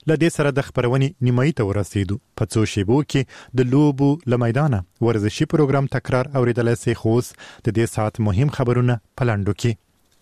لدې سره د خبرونې نیمایي ته ورسېدو. په څو شیبو کې د لوبو له میدانه ورزشي پروګرام تکرار اوریدلای شئ. خو اوس د دې ساعت مهم خبرونه په لنډو کې.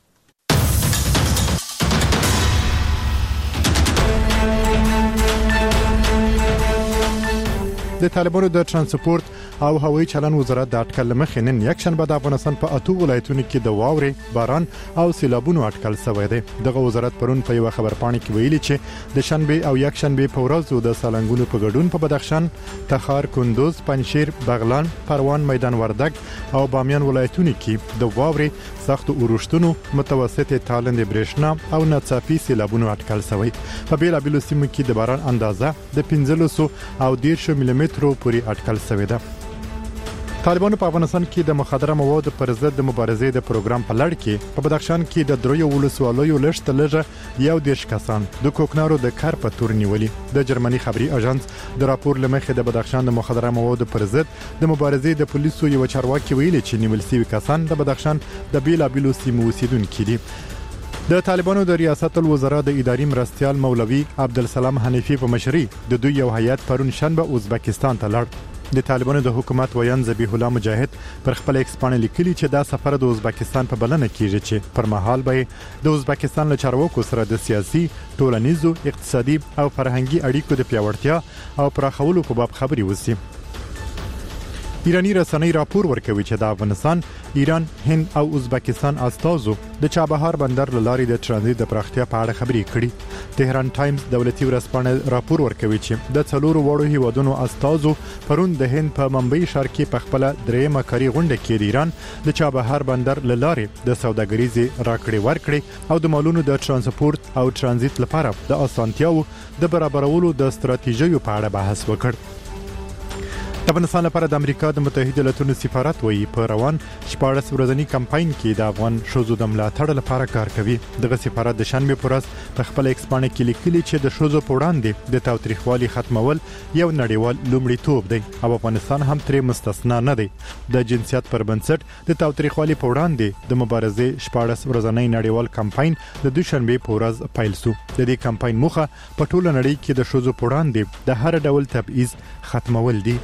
د طالبانو د ترانسپورت او هوایي چلن وزارت د اټکل مخې نن یکشنبه د افغانستان په 8 ولایتونو کې د واورې، باران او سیلابونو اټکل شوی دی. دغه وزارت پرون په یو خبرپاڼه کې ویلي چې د شنبه او یکشنبه په ورځو د سالنګونو په ګډون په بدخشان، تخار، کندوز، پنجشیر، بغلان، پروان، میدان وردګ او بامیان ولایتونو کې د واورې، سخت اورښتونو، متوسط تالند برېښنا او ناڅاپي سیلابونو اټکل شوی. په بیلابیلو سیمو کې د باران اندازه د 15 او 10 ملي مترو پورې اټکل شوی ده. طالبانو په افغانستان کې د مخدره موادو پر ضد د مبارزې د پروګرام په لړ کې په بدخشان کې د دریو ولسوالیو لږ لږه 11 کسان د کوکنارو د کار په تور نیولي. د جرمني خبري اژانس د راپور لمخې د بدخشان د مخدره موادو پر ضد د مبارزې د پولیسو یو چارواکي ویلي چې نیول شوي کسان د بدخشان د بیلابیلو سیمو اوسیدونکي دي. د طالبانو د ریاست الوزرا د اداري مرستیال مولوي عبدالسلام حنیفی په مشرۍ د دوی یو هیئت پرون شنبه ازبکستان ته لاړ. د طالبانو د حکومت ویان ذبیح الله مجاهد پر خپل ایکس باندې لیکلي چې دا سفر د ازبکستان په بلنه کیږي چې پر مهال به د ازبکستان له چارواکو سره د سیاسي، ټولنیزو، اقتصادي او فرهنګي اړیکو د پیاوړتیا او پراخولو په باب خبري وشي. ایرانی رسنۍ راپور ورکوي چې د افغانستان، ایران، هند او ازبکستان استازو د چابهار بندر لارې د ترانزیت د پراختیا په اړه خبري کړي. تهران ټایمز دولتي ورځپاڼه راپور ورکوي چې د څلورو وړو هیوادونو استازو پرون د هند په ممبئی ښار کې په خپل درېمه کاري غونډه کې د ایران د چابهار بندر لارې د سوداګریزي راکړې ورکړې او د مالونو د ترانسپورت او ترانزیت لپاره د اسانتیاو د برابرولو د ستراتیژیو په اړه بحث وکړ. د افغانستان لپاره د امریکا د متحده ایالاتونو سفارت وایي په روان 14 ورځنی کمپاین کې د افغان شوزو د ملاتړ لپاره کار کوي. دغه سفارت د شنبه پر ورځ په خپل ایکس باندې کې لیکلي چې د شوزو په وړاندې د تاوتریخوالي ختمول یو نړیوال لومړیتوب دی او افغانستان هم ترې مستثنا نه دی. د جنسیت پر بنسټ د تاوتریخوالي په وړاندې د مبارزې 14 ورځنی نړیوال کمپاین د دوشنبه په ورځ پیل شو. د دې کمپاین موخه په ټوله نړۍ کې د شوزو په وړاندې د هر ډول تبعیض ختمول دي.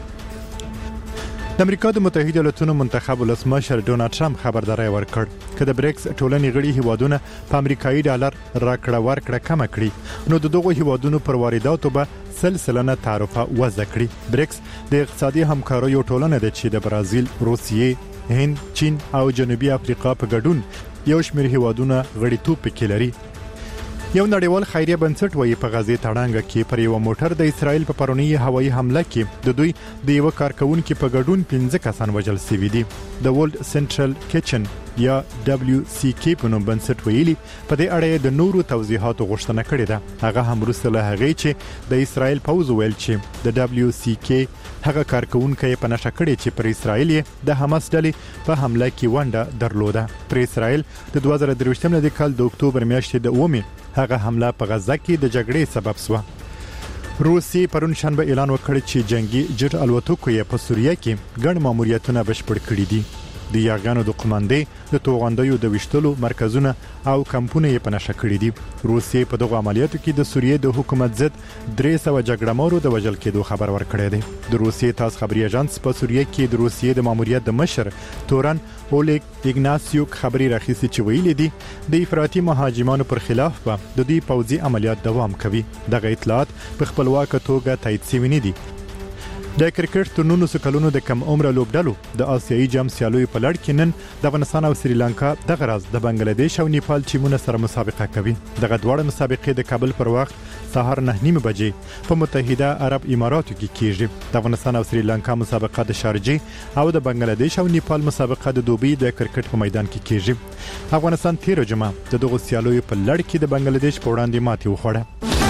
د امریکا د متحده ایالاتونو منتخب ولسمشر ډونالد ټرمپ خبرداري ورکړ چې د بریکس ټولنې غړي هیوادونه په امریکایي ډالر راکړه ورکړه کم کړي نو د دغو هیوادونو پر وارداتو به سلسله تعرفه وضع کړي. بریکس د اقتصادي همکاریو ټولنه ده چې د برازیل، روسیې، هند، چین او جنوبي افریقا په ګډون یو شمېر هیوادونه غړیتوب پکې لري. یو نړیوال خیریه بنسټ وایي په غزې تړانګه کې پر یو موټر د اسرائیل په پرونی هوایي حمله کې د دوی د یو کارکونکو په ګډون 15 کسان وژل شوي دي. د ورلد سنټرل کچن یا WCK په نوم بنسټ ویلي په دې اړه د نورو توضیحاتو غوښتنه کړې ده. هغه هم وروسته له هغې چې د اسرائیل پوځ ویل چې د WCK هغه کارکونکو په نشه کړې چې پر اسرائیل د حماس ډلې په حمله کې ونډه درلوده. پر اسرائیل د 2023 کال د اکتوبر میاشتې د اومه هغه حمله په غزه کې د جګړې سبب شو. روسي پرون شنبه اعلان وکړ چې جنگي جټ الوتکو یې په سوریه کې ګڼ ماموریتونه بشپړ کړي دي. د یاغانو د قوماندې د توغندیو د وشتلو مرکزونه او کمپونه یې په نشه کړي دي. روسیې په دغه عملیاتو کې د سوریې د حکومت ضد 300 جګړهمارو د وژل کېدو خبر ورکړی دی. د روسیې تاس خبري اژانس په سوریې کې د روسیې د ماموریت د مشر تورن اولیګ ایګناسیوک خبري راخیسي چې ویلي دي د افراطي مهاجمانو پر خلاف به د دوی پوځي عملیات دوام کوي. دغه اطلاعات په خپلواک توګه تایید شوي نه دي. د کرکټ تر 19 کلونو د کم عمره لوبډلو د آسیایي جام سیالیو په لړ کې نن د افغانستان او سریلانکا د غرض د بنگلاديش او نیپال ټیمونو سره مسابقه کوي. دغه دواړه مسابقې د کابل پر وخت سهار 9:30 بجې په متحده عرب اماراتو کې کیږي. د افغانستان او سریلانکا مسابقه د شارجه او د بنگلاديش او نیپال مسابقه د دوبۍ د کرکټ په میدان کې کیږي. افغانستان تیر جمعه د دغه سیالیو په لړ کې د بنگلاديش په وړاندې ماتې وخوړه.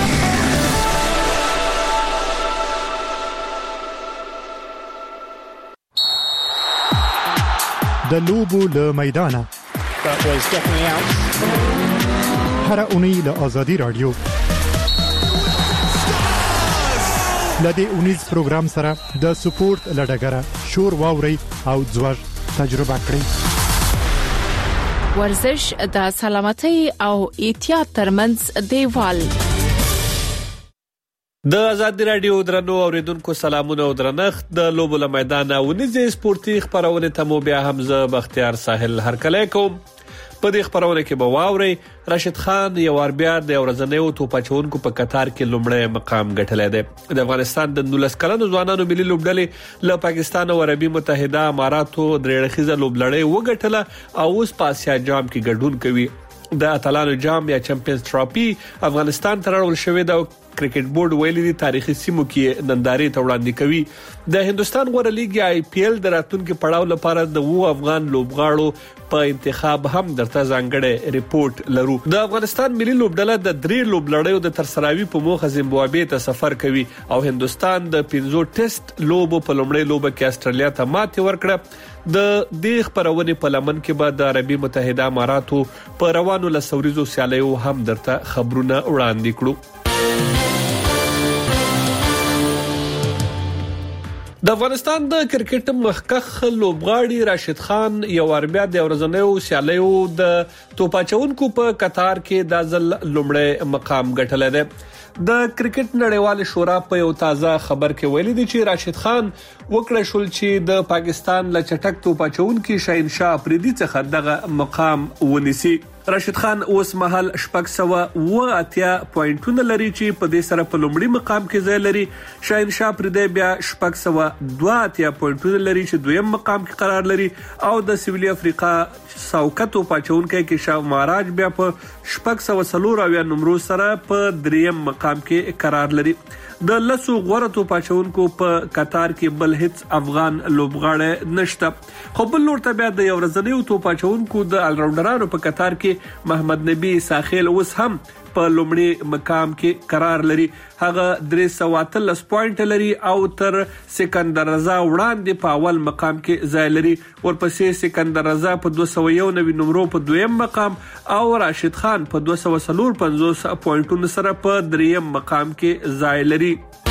د لوبو له میدانه هر اونۍ له آزادي رادیو لدې اونیز پروګرام سره د سپورت لډګره شور واوري او ځوږ تجربه کړئ. ورزش د سلامتۍ او احتیاط ترمنځ دیوال د آزادي رادیو درنو اوریدونکو سلامونه او درنښت د لوبو له میدانه ونیزه سپورتي خبرونه ته مو بیا حمزه بختیار ساحل هرکلی کوم. په دې خبرونه کې به واوري راشد خان یو ور بیا د ورځنیو توپاچونکو په قطار کې لومړی مقام ګټلی دی. د افغانستان د 19 کلنو ځوانانو ملي لوبډلې له پاکستان او عربي متحده اماراتو درې اړخیزه لوبلړۍ وګټله او اوس په اسیا جام کې ګډون کوي. د اتلانو جام یا چمپیونز ټرافي افغانستان ته راوړل شوې ده. کرکټ بورډ ویلي دي تاریخي سیمو کې نندارې ته وړاندې کوي. د هندستان غوړه لیګ یا IPL د راتلونکو پړاو لپاره د وو افغان لوبغاړو په انتخاب هم درته ځانګړی ریپورت لرو. د افغانستان ملي لوبډله د 3 لوبلړیو د ترسراوي په موخه زیمبابوې ته سفر کوي او هندستان د 15 ټیسټ لوبو په لومړۍ لوبه کې استرالیا ته ماتې ورکړه. د دې خبرونه په لمن کې به د عربي متحده اماراتو په روانو لسوریزو سیالیو هم درته خبرونه وړاندې کړو. د افغانستان د کرکټ مخکخ لوبغاړي راشد خان یو ور بیا د ورځنیو سیالیو د توپاچونکو په قطار کې د ځل لومړی مقام ګټلی دی. د کرکټ نړیوال شورا په یو تازه خبر کې ویلي دي چې راشد خان وکړه شول چې د پاکستان له چټک توپاچونکو شاهنشاه افریدي څخه دغه مقام ونیسي. راشد خان اوس مهال 680 پوینټونه لري چې په دې سره په لومړي مقام کې ځای لري. شاهنشاه افریدي بیا 602 پوینټونه لري چې دویم مقام کې قرار لري او د سویلي افریقا ساوکتو پاچونکو کې شاه مهاراج بیا په 640 نمبر سره په دریم مقام کې قرار لري. د لسو غوړه توپاچونکو په قطار کې بل هیڅ افغان لوبغاړی نشته. خو بل لور ته بیا د یو ورځنیو توپاچونکو د الراوندرانو په قطار کې محمد نبی ساخیل اوس هم په لومړي مقام کې قرار لري. هغه 313 پوینټ لري او تر سکندر رضا وړاندې په اول مقام کې ځای لري. ورپسې سکندر رضا په 291 نمبر په دویم مقام او راشد خان په 245 پوینټونو سره په دریم مقام کې ځای لري.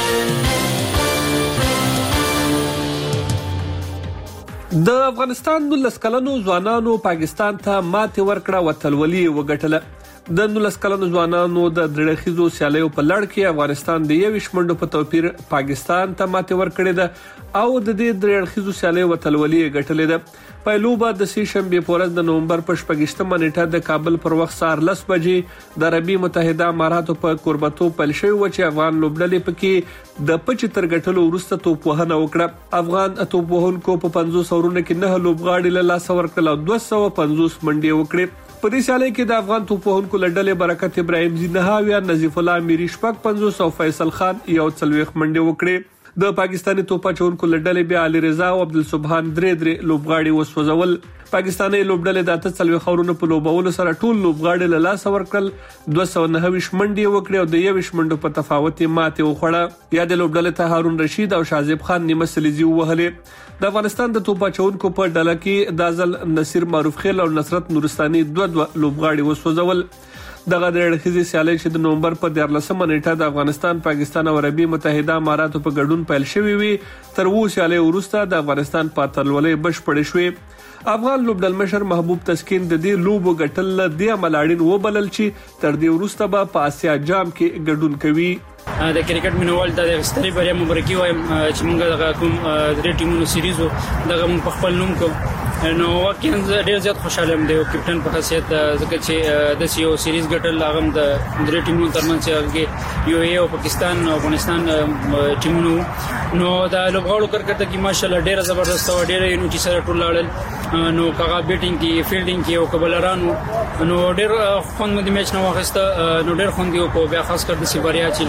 د افغانستان 19 کلنو ځوانانو پاکستان ته ماتې ورکړه وتلولي وګټله. د 19 کلنو ځوانانو د درېخیزو سیالیو په لړ کې افغانستان د 21 منډو په توپیر پاکستان ته ماتې ورکړې ده او د دې درېخیزو سیالیو وتلولي ګټلې ده. پایلوبه د سې شنبه په ورځ د نومبر په 28مه نیټه د کابل پر وخت سهار 10 بجې د عربي متحده اماراتو په کوربتو پیل شوی و چې افغان لوبډلې پکې د 75 ګټلو وروسته توپ وهنه وکړه. افغان توپ وهونکو په 500 اورونو کې 9 لوبغاړي له لاس ورکړل او 250 منډې وکړې. په دې سیالي کې د افغان توپ وهونکو لړډلې برکت ابراهیم زینهاوی، نظیف الله میری شپږ 50 او فیصل خان یو 40 منډې وکړې. د پاکستاني توپاچونکو لړډلې بیا علي رضا او عبدالسبحان درې لوبغاړي وسوځول. پاکستاني لوبډلې د 43 خورونو په لوبولو سره ټول لوبغاړي له لاس ورکړل، 290 منډې وکړې او د 21 منډو په تفاوت ماتې وخوړه. یا د لوبډلې ته هارون رشید او شازیب خان نیمه سلیزي وهلې. د افغانستان د توپاچونکو په ډله کې د ځل نصیر معروف خیل او نصرت نورستاني دوه لوبغاړي وسوځول. دغه د اړخیزي سیالي چې د نومبر په 14مه نیټه د افغانستان، پاکستان او عربي متحده اماراتو په ګډون پیل شوې وي. تر وو سیالي وروسته د افغانستان په اتلولۍ بشپړې شوې. افغان لوبډل مشر محبوب تسکین د دې لوبو ګټل د عملاړین وبلل چې تر دې وروسته به په اسیا جام کې ګډون کوي. د کرکټ مینوال د ستړي بریا مبارکي وایم چې موږ د کوم درې ټیمونو سیریزو دغه موږ په خپل نوم کو نو واقعا ډیر زیات خوشاله یم د کپټن په حیثیت ځکه چې د یو سیریز ګټل هغه د درې ټیمونو ترمنځ چې یو او پاکستان او افغانستان ټیمونو نو د لوبغاړو کرکټ کې ماشاءالله ډیر زبردست او ډیر یونټی سره ټول لاړل نو کاغه بیټینګ کې فیلډینګ کې او کبلرانو نو ډیر خوند د میچ نو واخسته نو ډیر خوند یو کو بیا خاص کر د سی بریا چې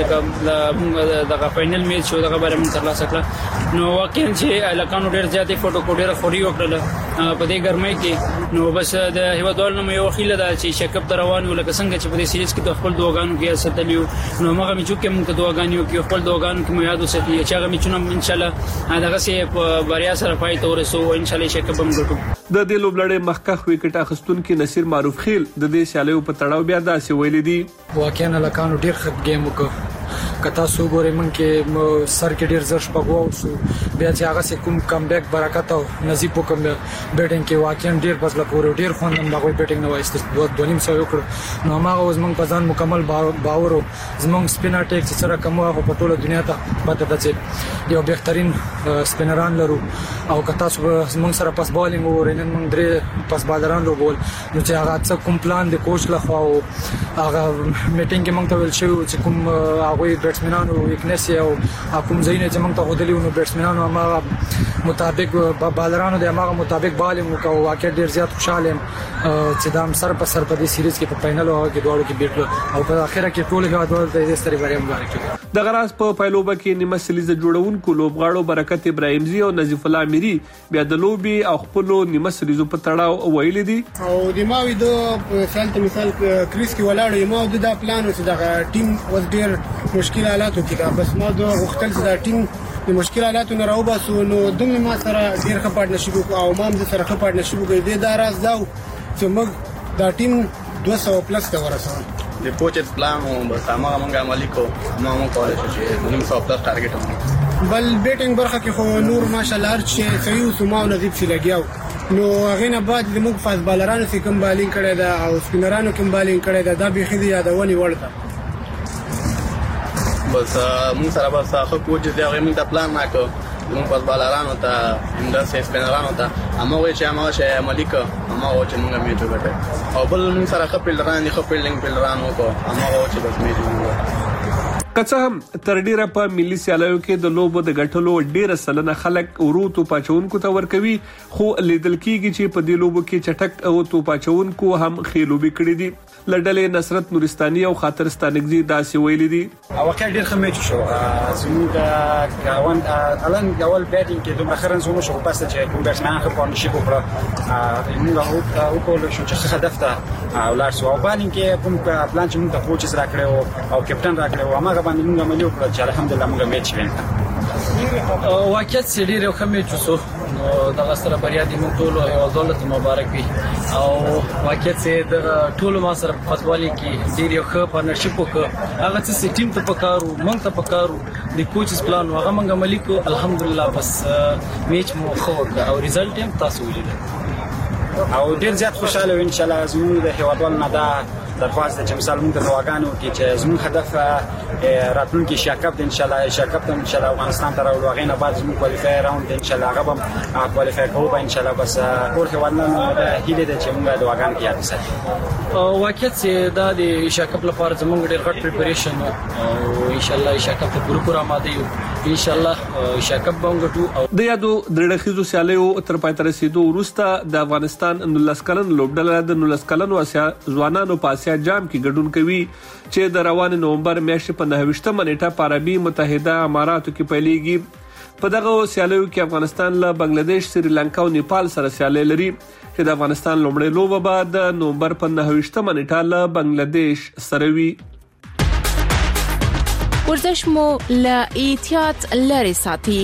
لکه دغه فائنل میچ شو دغه باندې مون ترلاسه کړ نو واقعا چې لکانو ډیر زیاتې فوټو کو ډیر خوري وکړل په دې ګرمۍ کې نو بس د هیوادوالو نو یو خیله ده چې شکب روان ولکه څنګه چې په دې سیریز کې د خپل دوغانو کې ستلیو نو مګه می چې موږ دوغانیو کې خپل دوغانو کې مو یاد وساتي چې هغه می چونه ان شاء الله دغه سي په بریا سره پای ته ورسو ان شاء الله شکب هم ګټو. د دې لوبلړې مخکخ وکټ اخستونکو نصیر معروف خیل د دې سیالیو په تړاو بیا داسې ویل دي واقعا لکانو ډیر ښه گیم وکړ کتا سو ګورې مونږ کې سر کې ډیر زر شپږو شو بیا چې هغه سه کوم کم بیک برکت او نصیب وکم بیټینګ کې واقعا ډیر بس لا پورو ډیر خوندم دا کوئی بیټینګ نه وایست 2.5 سو وکړ نو هغه اوس مونږ په ځان مکمل باور زمونږ سپینر ټیک سره کوم په ټوله دنیا ته پته ده چې یو بهترین سپینران لرو او کتا زمونږ سره پاس بالینګ ورنن مونږ درې پاس بالران لو بول نو چې هغه څه کوم پلان د کوچ لخوا او هغه میټینګ کې مونږ ته ویل شو چې کوم هغه بیټسمنانو ویکنس او کوم ځینې چې مونږ ته غوډلی نو بیټسمنانو هغه مطابق بالرانو د هغه مطابق بالینګ وکاو واقع ډیر زیات خوشاله چې دا سر په سر په دې سیریز کې په فائنل او کې دوړو کې بیټلو او په اخره کې ټول هیوادوال ته دې ستړي بری مبارک د غراس په پایلوبه کې نیمه سلیزه جوړونکو لوبغاړو برکت ابراهیمزی او نظیف الله امیری بیا د لوبي او خپل نیمه سلیزو په تړاو ویل دي او د ماوي د مثال کریس کې ولاړ یم او د پلان چې دا ټیم وز ډیر مشکل حالاتو کې بس ما د وختل چې دا ټیم د مشکل حالاتو نه راوباسو نو دوی ما سره ډیر ښه پارتنرشپ او ما هم سره ښه پارتنرشپ کوي دا راز دا چې موږ دا ټیم 200 پلس ته ورسوو د کوچز پلان بس هغه موږ عملي کوو ما مو کولای شو چې 200 پلس ټارګټ بل بیټینګ برخه کې خو نور ماشالله هر چې صحیح سماو نصیب شي لګیاو نو هغه نه بعد موږ فاز بالرانو چې کوم بالینګ کړی دا او سپینرانو کوم بالینګ کړی دا به خېدي یادونی ورته بس موږ سره بس خو کوچز دی هغه موږ د پلان ناکو موږ فاز بالرانو ته انداز سپینرانو ته هغه چې هغه شی عملي کو هغه چې موږ میچ وکړو او بل موږ سره خپل ران پلرانو کو هغه چې بس میچ وکړو کڅه هم تر ډیره په ملي سیالیو کې د لوبو د غټلو ډیره سلنه خلک ورو پاچونکو ته ورکوي خو لیدل کیږي چې په دې لوبو کې چټک او تو پاچونکو هم خېلوبي کړې دي لړډلې نصرت نورستاني او خاطر ستانګزي داسې ویلي دي او واقع ډیر ښه میچ شو زموږ کاوند الان اول بیټینګ کې دومره خرن زموږ شو پس چې کوم بیټسمن خو پارتنرشپ وکړه موږ او کول شو چې هدف ته ولر سو او بالینګ کې کوم پلان چې موږ ته کوچز راکړو او کپټن راکړو هغه باندې موږ عملي وکړو چې الحمدلله موږ میچ وینځو واقعیت سړي ډېر ښه میچ وسو نو دغه سره بریا دي موږ ټول یو دولت مبارک وي او واقعیت سه د ټول ما سره فوټبالي کې ډېر ښه پارتنرشپ وکړ هغه چې ټیم ته پکارو موږ ته پکارو د کوچز پلان هغه موږ عملي کو الحمدلله بس میچ مو خو او رزلټ هم تاسو ولیدل او ډیر زیات خوشاله ان شاء الله زموږ د هیوادوال نه دا درخواست چې مثال موږ د دواګانو کې چې زموږ هدف راتلونکي شاکپ ان شاء الله شاکپ ته ان شاء الله افغانستان ته راوړو هغه نه بعد زموږ کوالیفای راوند ان شاء الله هغه هم کوالیفای کوو ان شاء الله بس ټول هیوادوال نه هیله ده چې موږ د دواګانو کې یاد وساتو واقعیت چې دا د شاکپ لپاره زموږ ډیر غټ پریپریشن او ان شاء الله شاکپ ته پوره آماده یو ان شاء الله شاکپ باندې او د یادو درړخیزو سیالیو تر پای تر رسیدو وروسته د افغانستان 19 کلن لوبډله د 19 کلنو ځوانانو په آسیا جام کې ګډون کوي چې د روان نومبر میاشتې په 9 نیټه په عربي متحده اماراتو کې پیلېږي په دغه سیالیو کې افغانستان له بنگلاديش سریلانکا او نیپال سره سیالي لري چې د افغانستان لومړی لوبه بعد نومبر په 9 نیټه له بنگلاديش سره وي ورزش مو له احتیاط لري ساتي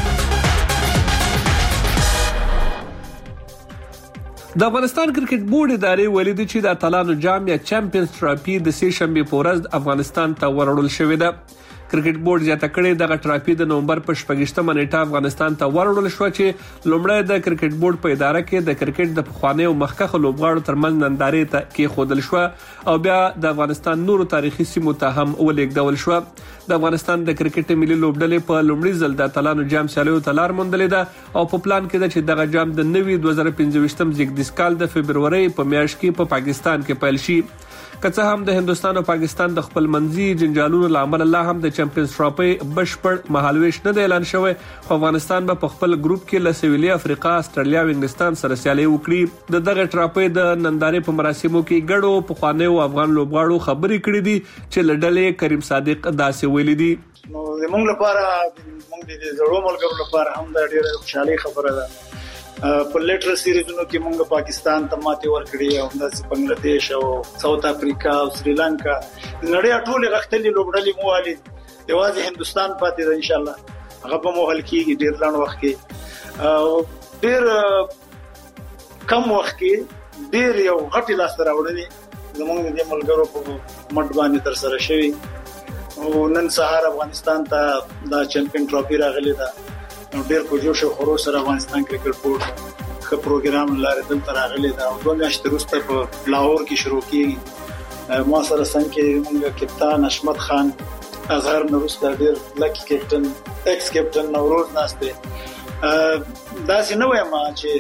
د افغانستان کرکټ بورډ ادارې ویلي دي چې د اتلانو جام یا چمپیونز ټرافي د سې شنبه په ورځ افغانستان ته وروړل شوې ده کرکټ بورډ زیاته کړې دغه ټرافي د نومبر په 28 نیټه افغانستان ته وروړل شو چې لومړی د کرکټ بورډ په اداره کې د کرکټ د پخوانی او مخکخ لوبغاړو ترمنځ نندارې ته کې خودل شو او بیا د افغانستان نورو تاریخي سیمو ته هم ولېږدول شو د افغانستان د کرکټ ملي لوبډلې په لومړي ځل د اتلانو جام سیالیو ته لار موندلې ده او په پلان کې ده چې دغه جام د 2015 زیږدیز کال د فبرवरी په میاشت کې په پاکستان کې پیل شي که څه هم د هندستان او پاکستان د خپل منځي جنجالونو لامل الله هم د چمپیونز ټرافي بشپړ مهالويش نه اعلان شوی خو افغانستان به په خپل ګروپ کې له سویلي افریقا استرالیا او انګلستان سره سیالي وکړي د دغه ټرافي د نندارې په مراسمو کې ګډو پخوانی او افغان لوبغاړو خبرې کړې دي چې لړډلې کریم صادق داسې ویلي دي نو زموږ لپاره موږ د زړو ملګرو لپاره هم دا ډېره خوشحالي خبره ده په لیټر سیریزونو کې موږ پاکستان ته ماتې ورکړې او همداسې بنگلاديش او ساوث افریقا او سریلانکا نړۍ ټول غختلې لوبډلې مو والي یوازې هندستان پاتې ده ان شاء الله هغه به مو حل کیږي ډېر لاند وخت کې ډېر کم وخت کې ډېر یو غټي لاس راوړنې زموږ د ملګرو په مټ باندې تر سره شوی او نن سهار افغانستان ته د چمپیون ټرافي راغلی ده. ډېر په جوش او خروش سره افغانستان کرکټ بورډ خو پروګرام لاره دلته راغلی ده او 2 میاشتې وروسته په لاهور کې شروع کیږي. ما سره څنګه موږ کپتان حشمت خان اظهر نورسته ډېر لکی کپټن ایکس کپټن نوروز ناشته داسې نه وایم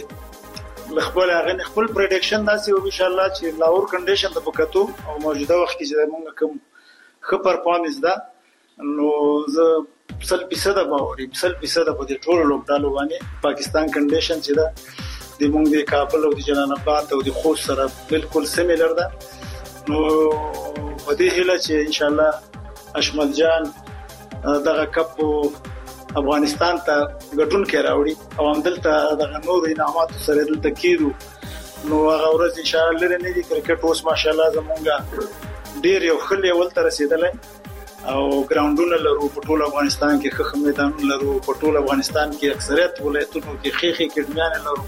چې خپل پریډکشن داسې او ان شاء الله چې لاهور کنډیشن د بکاتو او موجوده وخت کې موږ کوم خو پرفارمنس ده نو زه 100% باوري 100% په دې ټولو لوبډالو باندې پاکستان کنډیشن چې ده د موږ د کابل او د جلال آباد او د خوست سره بالکل سیمیلر ده. نو په دې هیله چې ان شاء الله اشمل جان دغه کپ افغانستان ته ګټون کې راوړي او همدلته دغه نور انعامات سره دلته کیدو نو هغه ورځ ان شاء الله لري نه دي کرکټ اوس ماشاءالله زمونږه ډیر یو خلې ول تر رسیدلې او ګراوندونه لرو په ټول افغانستان کې خخ میدان لرو په ټول افغانستان کې اکثریت ولایتونو کې خېخي کډمیان لرو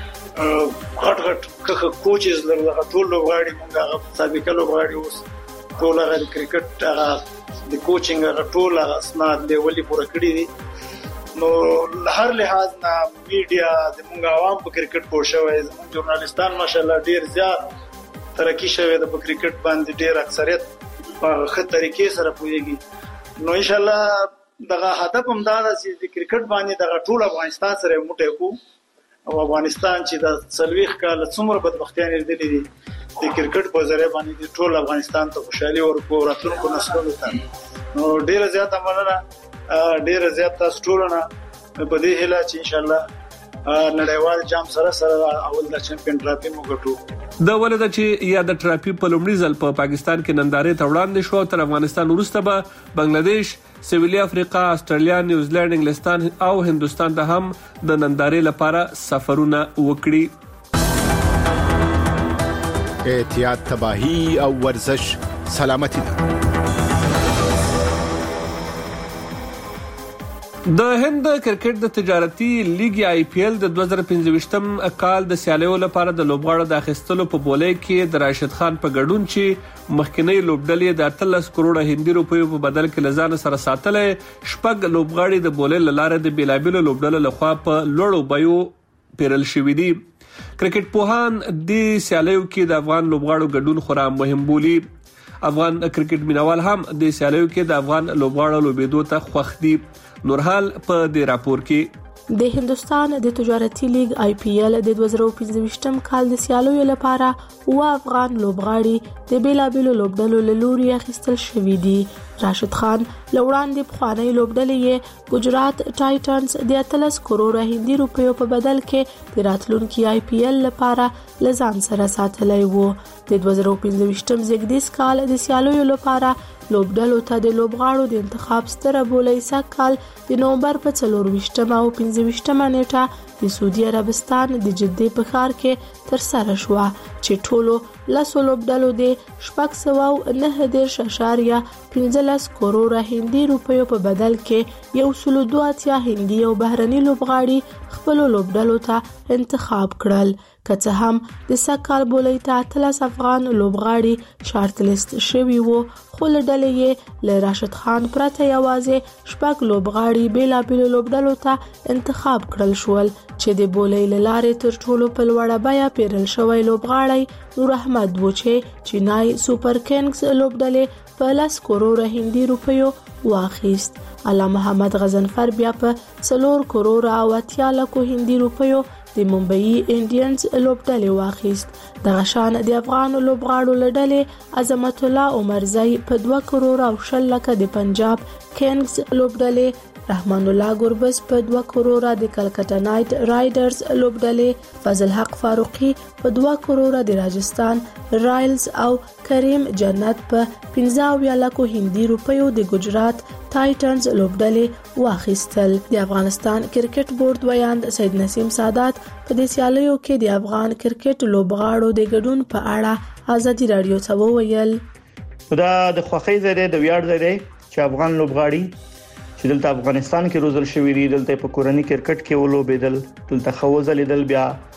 غټ خخ کوچز لرو ټول لوغاړي مونږه سابقه لوغاړي اوس ټول هغه کرکټ هغه د کوچینګ ټول اسناد دی ولې پوره کړی دي. نو هر لحاظ نه میډیا د مونږ عوام په کرکټ پوه شوی زموږ ژورنالستان ماشاءالله ډیر زیات ترقی شوی د کرکټ باندې ډیر اکثریت په خه طریقې سره پوهیږي. نو ان شاء الله دغه هدف هم دا ده چې د کرکټ باندې دغه ټول افغانستان سره موټی کو او افغانستان چې د سلويخ کال څومره بدبختیان لري دي د کرکټ په ذریعہ باندې ټول افغانستان ته خوشحالي ورکو راتلونکو نسلونو ته. نو ډیر زیات مننه ډیر زیات تاسو ټولونه په دې هیله چې ان شاء الله نړیوال جام سره اول د چمپیون ټرافي مو ګټو. د ولدا چې یا د ټرافي په لومړي ځل په پاکستان کې نندارې ته وړاندې شو تر افغانستان وروسته به بنگلاديش، سویلي افریقا، استرالیا، نیوزیلند، انګلستان او هندستان ته هم د نندارې لپاره سفرونه وکړي. احتیاط، تباہی او ورزش سلامتی ده. د هند کرکټ د تجارتي لیګ IPL د 2025م کال د سیالیو لپاره د لوبغاړو د اخیستلو په بولې کې د راشد خان په ګډون چې مخکنی لوبډلې د 13 کروڑ هندي روپیو په بدل کې لزان سره ساتلې شپږ لوبغاړي د بولې لاره د بیلابیلو لوبډلو لخوا په لوړو بيو پیرل شوې دي. کرکټ پوهان د سیالیو کې د افغان لوبغاړو ګډون خورا مهم بولي. افغان کرکټ مینوال هم د سیالیو کې د افغان لوبغاړو لوبېدو ته خوښ دي. نورحال په دې راپور کې د هندستان د تجارتي لیګ IPL د 2025م کال د سیالیو لپاره او افغان لوبغاړي د بیلابیلو لوبډلو له لوري اخیستل شوې دي. راشد خان لوړاندې بخوانی لوبډلې ګجرات ټایټنز د 13 کروڑ هندي روپیو په بدل کې د راتلونکي IPL لپاره لزان سره ساتلای وو. د 2025م زیږدیز کال د سیالیو لپاره لوبډلو ته د لوبغاړو د انتخاب ستره بولې سکهال د نومبر په 24 او 25 نیټه د سعودي عربستان د جدې په ښار کې تر سره شو چې ټولو لاسو لوبډلو د 609.15 کروڑ هندي روپیو په بدل کې 102 هندي او بهرني لوبغاړي خپل لوبډلو ته انتخاب کړل. که څه هم د سکهال بولې ته 13 افغان لوبغاړي شارټ لیست شوي وو خو لډلې یې له راشد خان پرته یوازې شپږ لوبغاړي بیلابیلو لوبډلو ته انتخاب کړل شول چې د بولې لارې تر ټولو په لوړه بیه پیرل شوی لوبغاړی نور احمد و چې چینای سوپر کینګز لوبډلې په 10 کروڑ هندي روپیو واخیست. اعلی محمد غزنفر بیا په 4 کروڑ او 80 لک هندي روپیو د ممبئی انډینز لوبډلې واخیست. د غشان د افغان لوبغاړو لډلې عظمت الله عمرزی په 2 کروڑ او 10 لک د پنجاب کینګز لوبډلې، رحمان الله ګربز په 2 کروڑ د کلکتا نایټ رائډرز لوبډلې، فضل حق فاروقی په 2 کروڑ د راجستان رائلز او کریم جنت په 15 لک هندي روپیو د ګجرات ټایټنز لوبډلې واخیستل. د افغانستان کرکټ بورډ ویاند سید نسیم سادات په دې سیالیو کې د افغان کرکټ لوبغاړو د ګډون په اړه ازادي رادیو ته وویل. دا د خوښۍ ځای د ویاړ ځای چې افغان لوبغاړي چې دلته افغانستان کې روزل شوی دي، دلته په کورنۍ کرکټ کې ولوبېدل، دلته خوځلیدل، بیا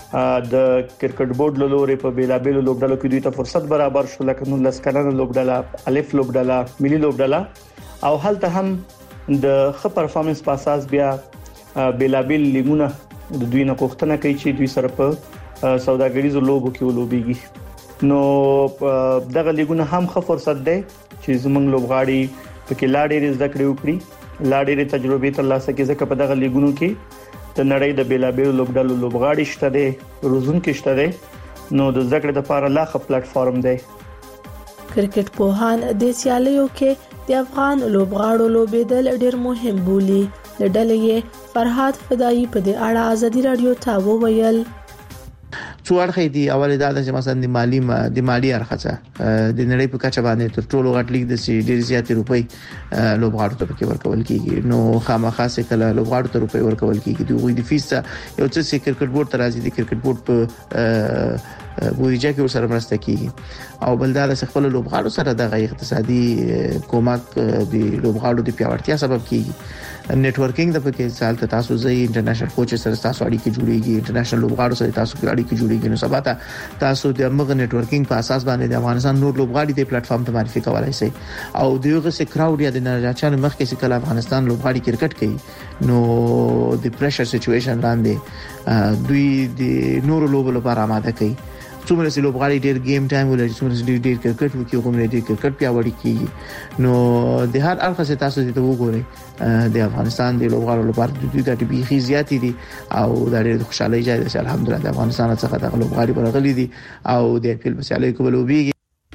د کرکټ بورډ له لوري په بیلابېلو لوبډلو کې دوی ته فرصت برابر شو لکه 19 کلنه لوبډله الف لوبډله ملي لوبډله او هلته هم د ښه پرفارمنس په اساس بیا بیلابېل لیګونه د دوی نه کوښتنه کوي چې دوی سره په سوداګریزو لوبو کې ولوبيږي نو دغه لیګونه هم ښه فرصت دی چې زموږ لوبغاړي پکې لاړې زده کړې وکړي لاړې تجربه ترلاسه کړي ځکه په دغه لیګونو کې د نړۍ د بیلابېلو لوبډلو لوبغاړي شته دي روزونکي شته دي نو د زده کړې لپاره لا ښه پلیټ فارم دی. کرکټ پوهان د سیالیو کې د افغان لوبغاړو لوبېدل ډېر مهم بولي. د ډلې فرحات فدایي په دې اړه ازادي رادیو ته وویل څو اړخې دي اول دا چې مثلا د مالی اړخه د نړۍ په کچه باندې تر ټولو غټ لیګ د سي ډیر زیات روپۍ لوبغاړو ته پکې ورکول کیږي نو خامخا سه کله لوبغاړو ته روپۍ ورکول کیږي دوی د فیس یو څه سي کرکټ بورډ ترازی د کرکټ بورډ په بودیجه کې سره مرسته کیږي او بلدار سره خپل لوبغاړو سره د اقتصادي کومک د لوبغاړو د پیاوړتیا سبب کیږي. نیټورکینګ د پکې سال ته تاسو زې انټرنیشنل کوچ سره تاسو اړیکې جوړیږي انټرنیشنل لوبغاړو سره تاسو اړیکې جوړیږي نو سبا تاسو د موږ نیټورکینګ په اساس باندې د افغانستان نور لوبغاړي د پلیټ فارم ته معرفي کولای شي او دغه سه کراود یا د نړیوال مخکې چې کله افغانستان لوبغاړي کرکټ کوي نو د پریشر سچويشن لاندې دوی د نور لوبو لپاره آماده کوي څومره چې لوبغاړي ډېر گیم ټایم ولري څومره ډېر کرکټ وکړي کوم ډېر کرکټ پیاوړی کیږي نو د هر اړخ څخه تاسو ته وګورئ د افغانستان د لوبغاړو لپاره د دوی د بيخي زیاتې دي او د ډېر خوشاله ځای دی الحمدلله د افغانستان څخه د لوبغاړي برغلي دي او د خپل مسالې کوبلوبيږي.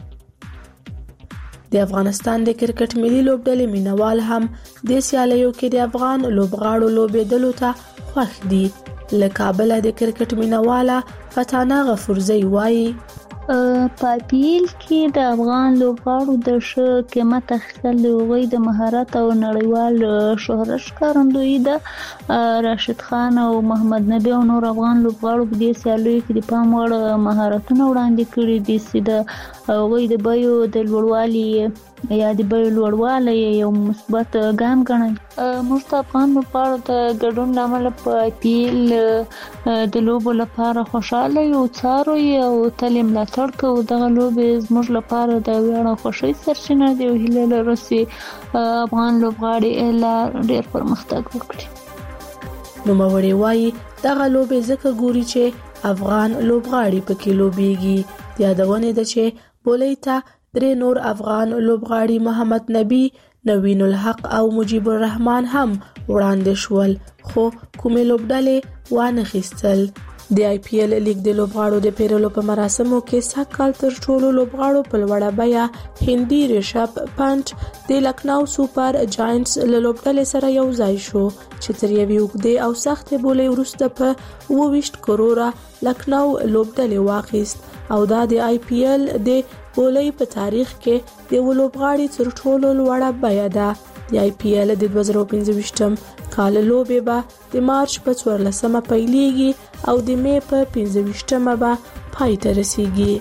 د افغانستان د کرکټ ملي لوبډلې مینوال هم د سیالیو کې د افغان لوبغاړو لوبېدلو ته خوښ دي. له کابل د کرکټ مینواله فتانه غفورزی وایي په پیل کې د افغان لوبغاړو د ښه قیمت اخیستل د هغوی د مهارت او نړیوال شهرت ښکارندوی ده. راشد خان او محمد نبی او نور افغان لوبغاړو په دې سیالیو کې د پام وړ مهارتونه وړاندې کړي دي چې د هغوی د بیو د لوړوالي یا د بیو لوړوالی یو مثبت ګام ګڼي. موږ د افغان لوبغاړو د ګډون له امله په پیل د لوبو لپاره خوشاله یو څارو او تل ملاتړ کوو. دغه لوبې زموږ لپاره د ویاړ او خوښۍ سرچینه ده او هیله لرو چې افغان لوبغاړي لا ډېر پرمختګ وکړي. نوموړی وایي دغه لوبې ځکه ګوري چې افغان لوبغاړي پکې لوبېږي. یادونه ده چې بولۍ ته 3 نور افغان لوبغاړي محمد نبی، نوین الحق او مجيب الرحمن هم وړاندې شول خو کومې لوبډلې وانه خېستل. د آی پی ایل لیګ د لوبغاړو د پیرلو په مراسمو کې سږکال تر ټولو لوبغاړو په لوړه بیه هندي ریشب پنټ د لکناو سوپر جاینټس له لوبډلې سره یو ځای شو چې تر یوې اوږدې او سختې بولۍ وروسته په 28 کروره لکناو لوبډلې واخیست او دا د آی پی ایل د بولۍ په تاریخ کې د لوبغاړي تر ټولو لوړه بیه ده. د آی پی ایل د 2025م کال لوبې به د مارچ په 14مه پیلېږي او د می په 15مه به پای ته رسیږي.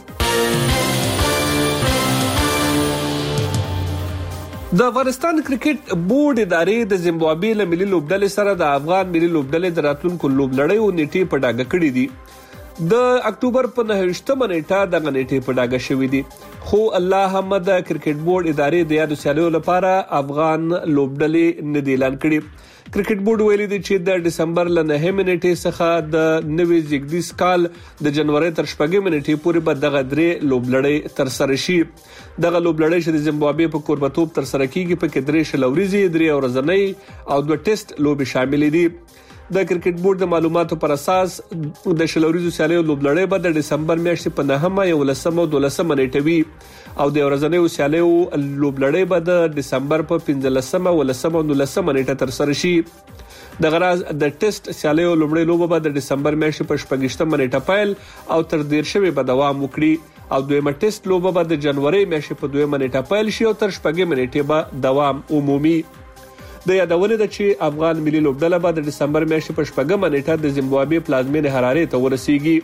د افغانستان کرکټ بورډ ادارې د زیمبابوې له ملي لوبډلې سره د افغان ملي لوبډلې د راتلونکو لوبلړیو نیټې په ډاګه کړې دي. د اکتوبر په 9مه نیټه د غنټې په ډاګه شوې دي خو الله هم د کرکټ بورډ ادارې د یادو سیالیو لپاره افغان لوبډلې نه دی اعلان کړي. کرکټ بورډ ویلي دی چې د ډسمبر له 9مه نیټې څخه د نوي زیږدیز کال د جنوري تر 8مه نیټې پورې به دغه درې لوبلړۍ تر سره شي. دغه لوبلړۍ چې د زیمبابوې په کوربتوب تر سره کیږي په کې 3 شلوريزي 3 ورځنۍ او 2 ټیسټ لوبې شامل دي. د کرکټ بورډ د معلوماتو پر اساس د شلوريزو سیالیو لوبلړۍ به د ډسمبر میاشتې په 9مه 11مه او 12مه نیټه وي او د ورځنیو سیالیو لوبلړۍ به د ډسمبر په 15مه 11مه او 19مه نیټه تر سره شي. د غراز د ټیسټ سیالیو لومړی لوبه به د ډسمبر میاشتې په 18مه نیټه پیل او تر 13مه به دوام وکړي او دویمه ټیسټ لوبه به د جنوري میاشتې په 2مه نیټه پیل شي او تر 8مه نیټه به دوام عمومي. د یادونه ده چې افغان ملي لوبډله به د دسمبر میاشتې په 8مه نیټه د زیمبابوې پلازمینې حرارې ته ورسیږي.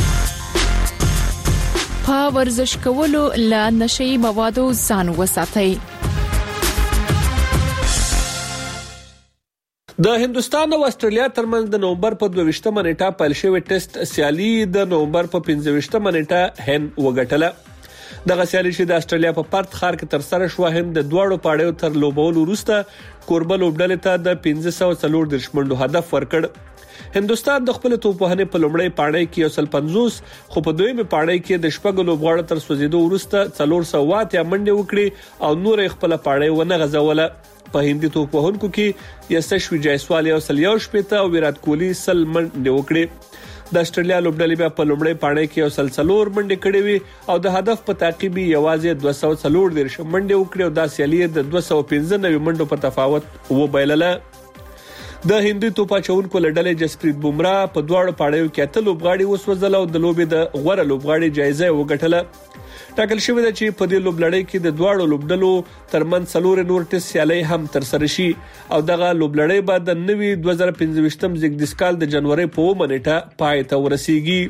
په ورزش کولو له نشئی موادو ځان وساتئ. د هندستان او استرالیا ترمنځ د نومبر په 22مه نیټه پیل شوې ټیسټ سیالي د نومبر په 15مه نیټه هند وګټله. دغه سیالي چې د استرالیا په پرت ښار کې تر سره شو، هند د دواړو پاړیو تر لوبولو وروسته کوربه لوبډلې ته د 540 منډو هدف ورکړ. هندستان د خپل توپوهنې په لومړی پاړی کې 150 خو په دویمه پاړی کې د شپږ لوبغاړو تر سوځیدو وروسته 408 منډې وکړي او نور خپل پاړی ونه غځوله. په هندي توپوهونکو کې یسشوی جایسوال یو سلیاو شپته او ویرات کوهلی سل منډې وکړي. د استرالیا لوبډلې بیا په لومړی پاړی کې 104 منډې کړې وي او د هدف په تعقیب یوازې 240 منډې وکړي او دا سیالي د 295 منډو په تفاوت وبایلله. د هندي توپاچونکو لړډلې جسپریت بومرا په دواړو پاړیو کې 8 لوبغاړي وسوځل او د لوبې د غوړه لوبغاړي جایزه وګټله. ټاکل شوې ده چې په دې لوبلړۍ کې د دواړو لوبډلو ترمنځ څلور نور ټیسټ سیالي هم تر سره شي او دغه لوبلړۍ به د نوي 2025 زیږدیز کال د جنوري په 1 نیټه پای ته ورسیږي.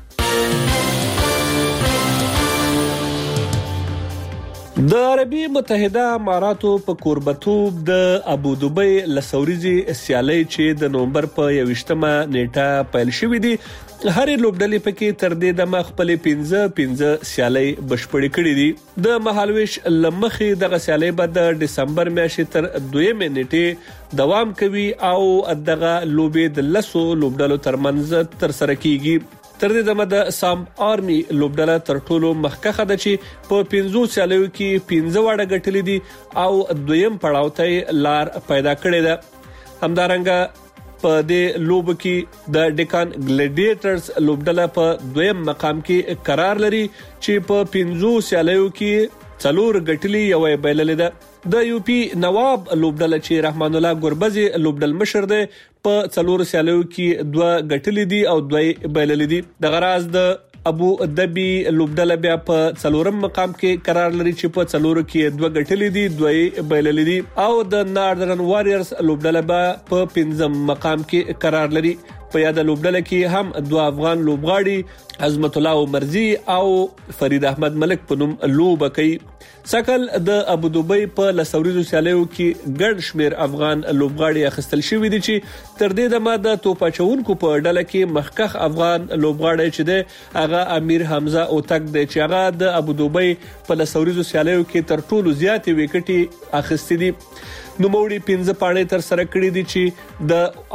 د عربي متحده اماراتو په کوربتوب د ابوظبي لسوريزي سیالي چې د نومبر په 21مه نیټه پیل شوې دي، هرې لوبډلې پکې تر دې د خپل 15 سیالي بشپړې کړې دي. د مهالويش لمخې دغه سیالي به د دسمبر میاشتې تر 2 نیټې دوام کوي او دغه لوبې د لسو لوبډلو ترمنځ تر سره کیږي. تر دې دمه د سام آرمي لوبډله تر ټولو مخکخه ده چې په 15 سیالیو کې 15 وړه ګټلې دي او دویم پړاو ته لار پیدا کړې ده. همدارنګه په دې لوب کې د ډیکان ګلیډیټرز لوبډله په دویم مقام کې قرار لري چې په 15 سیالیو کې 4 ګټلې یو بایللې ده. د یو پی نواب لوبډله چې رحمان الله ګوربزي لوبډل مشر دی په 4 سیالیو کې 2 ګټلې دي او 2 بایللې دي. د غراز د ابو ظبي لوبډله بیا په 4م مقام کې قرار لري چې په 4 کې 2 ګټلې دي 2 بایللې دي او د ناردرن واريرز لوبډله په 5م مقام کې قرار لري. په یاد لوبډله کې هم 2 افغان لوبغاړي عظمت الله عمرزي او فرید احمد ملک په نوم لوب کوي. سکل د ابوظبي په لسوريزو سیالیو کې ګڼ شمیر افغان لوبغاړي اخیستل شوی دي چې تر دې دمه د توپاچونکو په ډله کې مخکخ افغان لوبغاړي چې دی هغه امیر حمزه اوتک دی چې هغه د ابوظبي په لسوريزو سیالیو کې تر ټولو زیات وکټي اخیستې دي. نوموړي 15 پاڼې تر سره کړې دي چې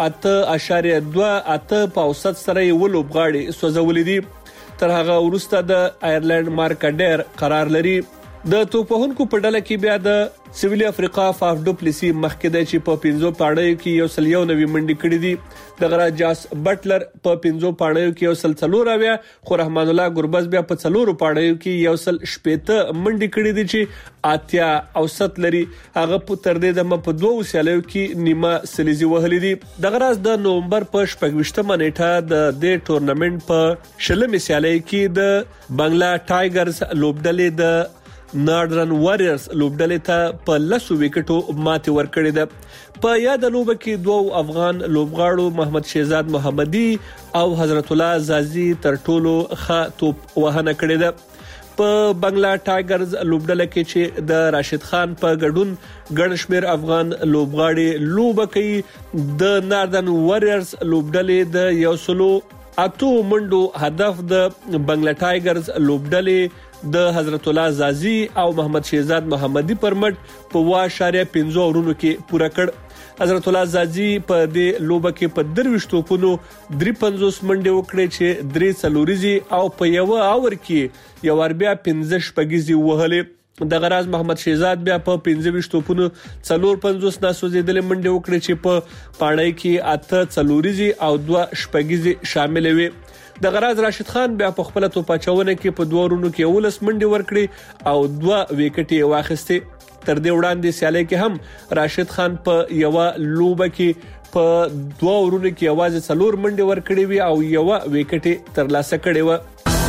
د 8.28 په اوسط سره یو لوبغاړي سوځولې دي. تر هغه وروسته د آیرلند مارکډر قرار لري. د توپوهونکو په ډله کې بیا د سویلي افریقا فاف ډوپلیسی مخکې دی چې په 15 پاڼې کې 190 منډې کړې دي. د غرا جاس بټلر په 15 پاڼې کې 140 خو رحمان الله ګوربز بیا په 4 پاڼې کې 160 منډې کړې دي چې اتیا اوسط لري. هغه په تر دې د په 2 سیالیو کې نیمه سلیزي وهلې دي. د غراز د نومبر په 28مه نیټه د دې ټورنمنت په شلمې سیالي کې د بنگلا ټایګرز لوبډلې د ناردرن واريرز لوبډلې ته په 10 وکټو ماتې ورکړې ده. په یاد لوب کې 2 افغان لوبغاړو محمد شهزاد محمدي او حضرت الله زازي تر ټولو ښه توپ وهنه کړې ده. په بنگلا ټایګرز لوبډله کې چې د راشد خان په ګډون ګڼ شمیر افغان لوبغاړي لوب کوي. د ناردرن واريرز لوبډلې د 108 منډو هدف د بنگلا ټایګرز لوبډلې د حضرت الله زازي او محمد شهزاد محمدي پر مټ په 1.15 اورونو کې پوره کړ. حضرت الله زازي په دې لوبه کې په 23 توپونو 53 منډې وکړې چې 3 څلوريزي او په یو اور کې یو اربیا 15 شپږيزي وهلې. د غراز محمد شهزاد بیا په 25 توپونو 450 ناسوځیدلې منډې وکړې چې په پاڼۍ کې 8 څلوريزي او 2 شپږيزي شامل وي. د غراز راشد خان بیا په خپل توپاچونه کې په 2 ورونو کې 19 منډې ورکړې او 2 وکټي واخیستې. تر دې وړاندې سیالي کې هم راشد خان په یو لوبه کې په 2 ورونو کې یوازې 4 منډې ورکړې وي او یو وکټي ترلاسه کړې و.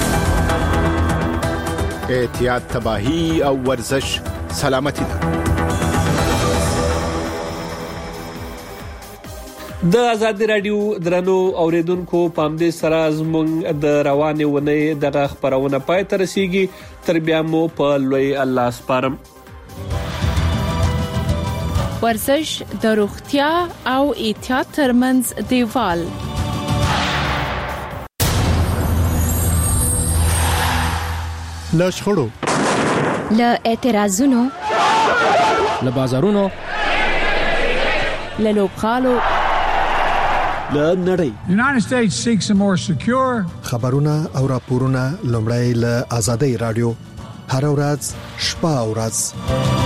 احتیاط تباہی او ورزش سلامتی ده. د آزادی رادیو درنو اوریدونکو پام دې سره زموږ د روانې ونې دغه خبرونه پای ته رسیږي. تر بیا مو په لوی الله سپارم. ورزش د روغتیا او احتیاط ترمنځ دیوال. لشخړو، له اعتراضونو، له بازارونو، له لوبغالو، له نړۍ. United States seeks a more secure. خبرونه او راپورونه لومړی له آزادۍ رادیو هر ورځ شپه او ورځ